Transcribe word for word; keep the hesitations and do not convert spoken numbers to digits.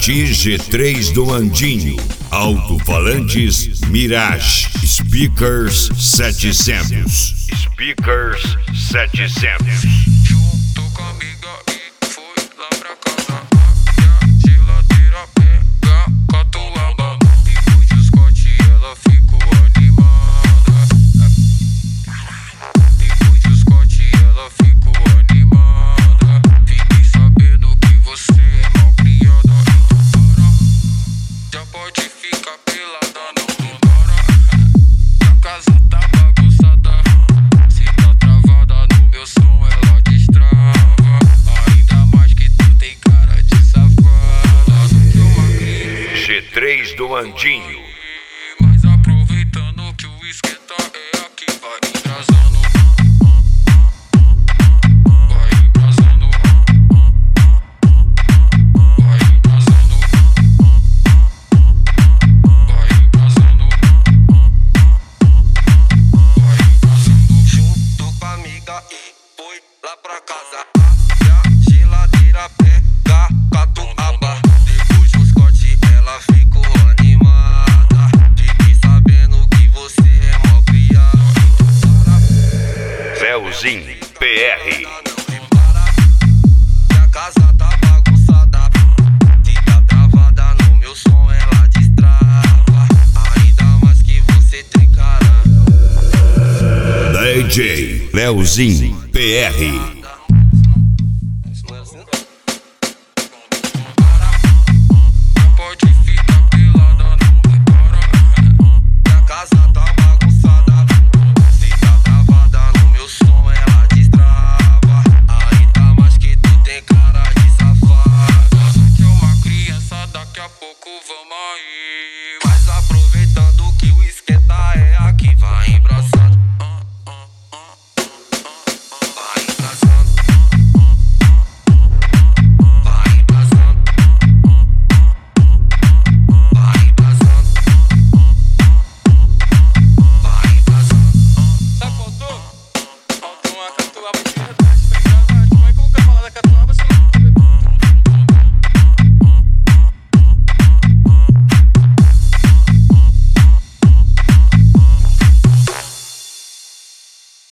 Paraty G três do Andinho. Alto-falantes Mirage. Speakers setecentos. Speakers setecentos. Junto com a amiga e foi lá pra casa. A geladeira pega catuaba. Depois do Scott ela ficou animada. Depois do Scott ela ficou animada. Fiquei sabendo que você é mal criada. Então para, já pode ficar pelada, não demora. Que a casa tá bagunçada. Se tá travada no meu som ela destrava. Ainda mais que tu tem cara de safada. Sou uma cria. G três do Andinho. Mas aproveitando que o esquenta é aqui, vai embrasando. Vai embrasando. Vai embrasando. Vai embrasando. Vai embrasando. Junto com a amiga e foi lá pra casa. E a geladeira pega catuaba. Depois do Scott ela ficou animada. Fiquei sabendo que você é mal criado. Então para, Felzinho P R. não repara que a casa tá bagunçada. Se tá travada no meu som ela destrava. Ainda mais que você tem cara. D J Felzinho P R.